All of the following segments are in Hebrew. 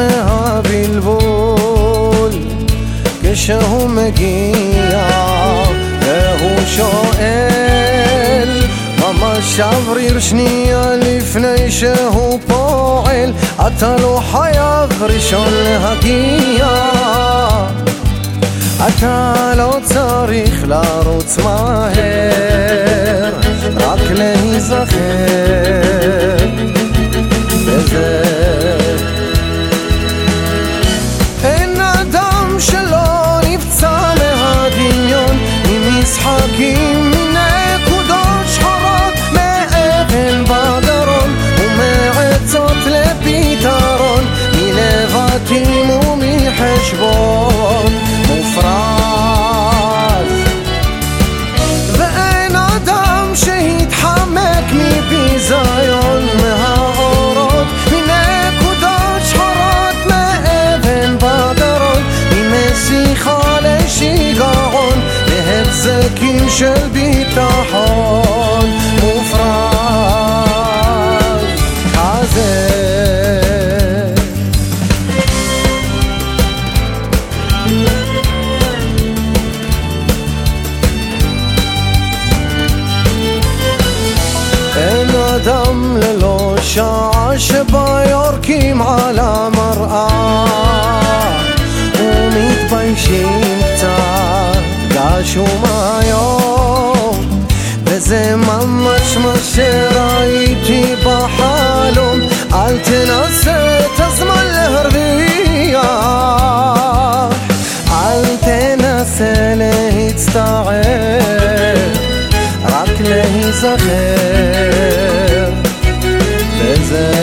מהבלבול כשהוא מגיע והוא שואל ממש שבריר שנייה לפני שהוא פועל, אתה לא חייב ראשון להגיע, אתה לא צריך לרוץ מהר, רק להיזכר בזה. אין אדם שלא נפצע מהדמיון, ממשחקים, מנקודות שחורות, מאבן בגרון ומעצות לפתרון, מלבטים ומחשבון מופרז. ואין אדם שהתחמק מביזיון, מהאורות, מנקודות שחורות, מאבן בגרון, ממשיכה לשיגעון, להבזקים של ביטחון מופרז כזה. אין אדם ללא שעה שבה יורקים על המראה ומתביישים קצת, גשום היום וזה ממש מה שראיתי בחלום, אל תנסה את הזמן להרוויח, אל תנסה להצטער, רק להיזכר בזה.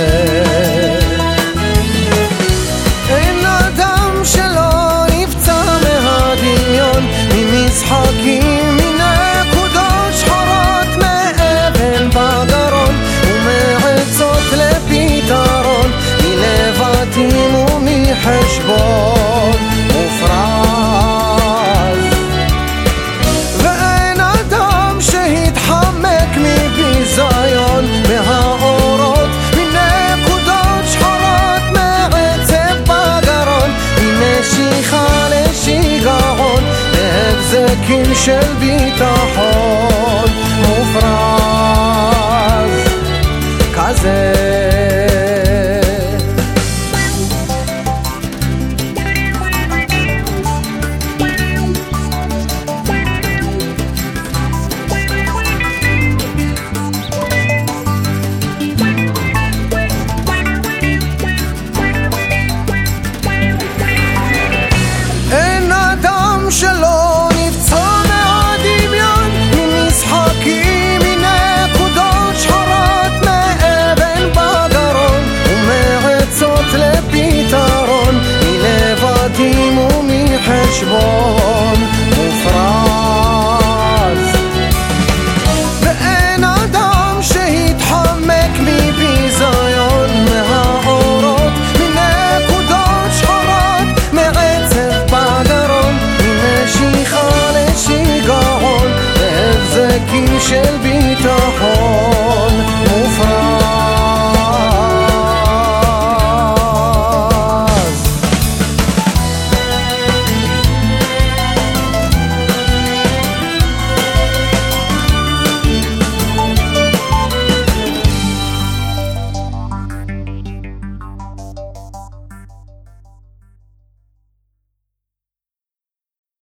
אין אדם שלא נפצע מהדמיון, ממשחקים, מנקודות שחורות, מאבן בגרון ומעצות לפתרון, מלבטים ומחשבון מופרז. ואין אדם שהתחמק מביזיון, מהאורות, מנקודות שחורות, מעצב בגרון, ממשיכה לשיגעון, להבזקים של ביטחון מופרז כזה. שלא נפצע מהדמיון, ממשחקים, מנקודות שחורות, מאבן בגרון ומעצות לפתרון, מלבטים ומחשבון